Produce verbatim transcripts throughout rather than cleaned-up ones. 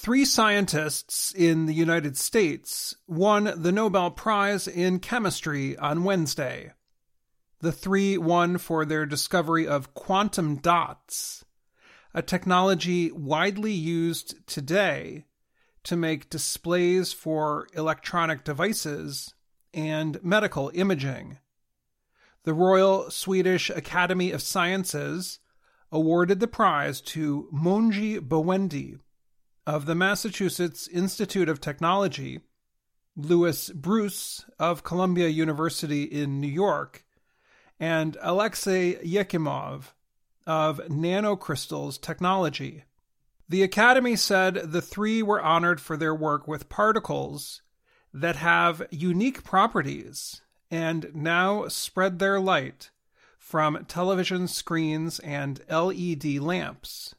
Three scientists in the United States won the Nobel Prize in Chemistry on Wednesday. The three won for their discovery of quantum dots, a technology widely used today to make displays for electronic devices and medical imaging. The Royal Swedish Academy of Sciences awarded the prize to Monji Bawendi of the Massachusetts Institute of Technology, Louis Bruce of Columbia University in New York, and Alexei Yekimov of Nanocrystals Technology. The Academy said the three were honored for their work with particles that have unique properties and now spread their light from television screens and L E D lamps.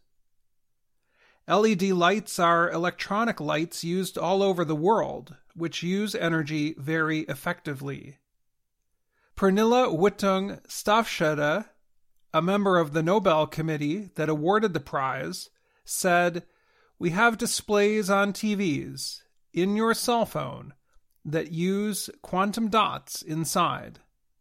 L E D lights are electronic lights used all over the world, which use energy very effectively. Pernilla Wittung Stavsjö, a member of the Nobel Committee that awarded the prize, said, "We have displays on T Vs, in your cell phone, that use quantum dots inside."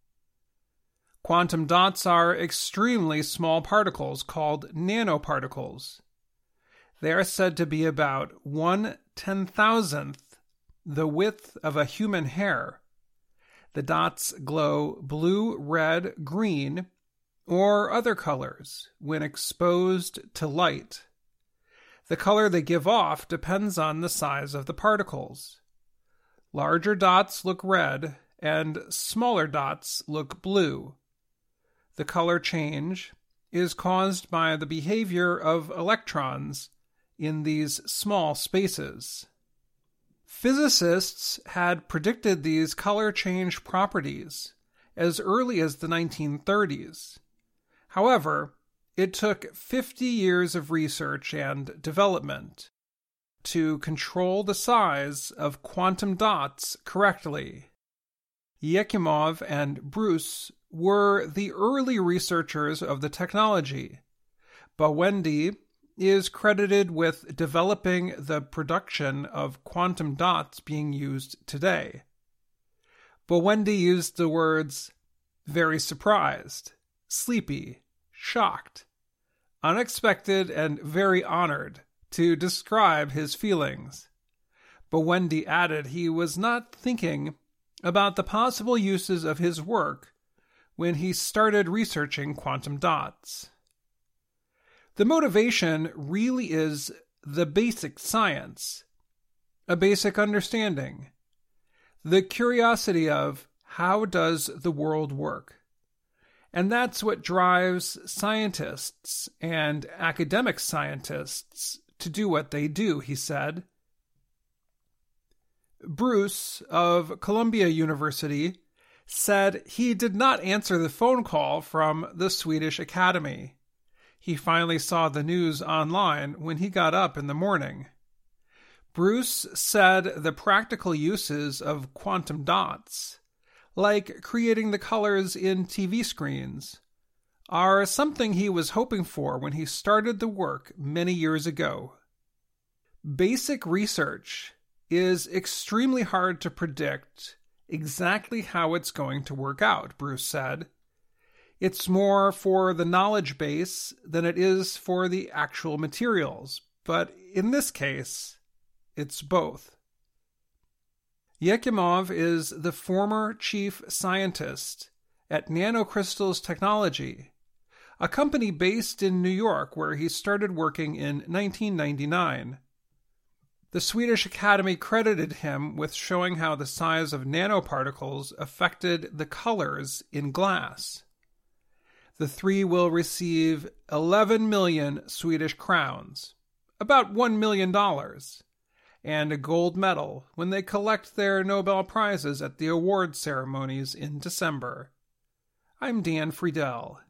Quantum dots are extremely small particles called nanoparticles. They are said to be about one ten-thousandth the width of a human hair. The dots glow blue, red, green, or other colors when exposed to light. The color they give off depends on the size of the particles. Larger dots look red, and smaller dots look blue. The color change is caused by the behavior of electrons in these small spaces. Physicists had predicted these color change properties as early as the nineteen thirties. However, it took fifty years of research and development to control the size of quantum dots correctly. Yekimov and Bruce were the early researchers of the technology. Bawendi is credited with developing the production of quantum dots being used today. Bawendi used the words very surprised, sleepy, shocked, unexpected, and very honored to describe his feelings. Bawendi added he was not thinking about the possible uses of his work when he started researching quantum dots. The motivation really is the basic science, a basic understanding, the curiosity of how does the world work. And that's what drives scientists and academic scientists to do what they do, he said. Bruce of Columbia University said he did not answer the phone call from the Swedish Academy. He finally saw the news online when he got up in the morning. Bruce said the practical uses of quantum dots, like creating the colors in T V screens, are something he was hoping for when he started the work many years ago. Basic research is extremely hard to predict exactly how it's going to work out, Bruce said. It's more for the knowledge base than it is for the actual materials, but in this case, it's both. Yekimov is the former chief scientist at Nanocrystals Technology, a company based in New York where he started working in nineteen ninety-nine. The Swedish Academy credited him with showing how the size of nanoparticles affected the colors in glass. The three will receive eleven million Swedish crowns, about one million dollars, and a gold medal when they collect their Nobel Prizes at the award ceremonies in December. I'm Dan Friedel.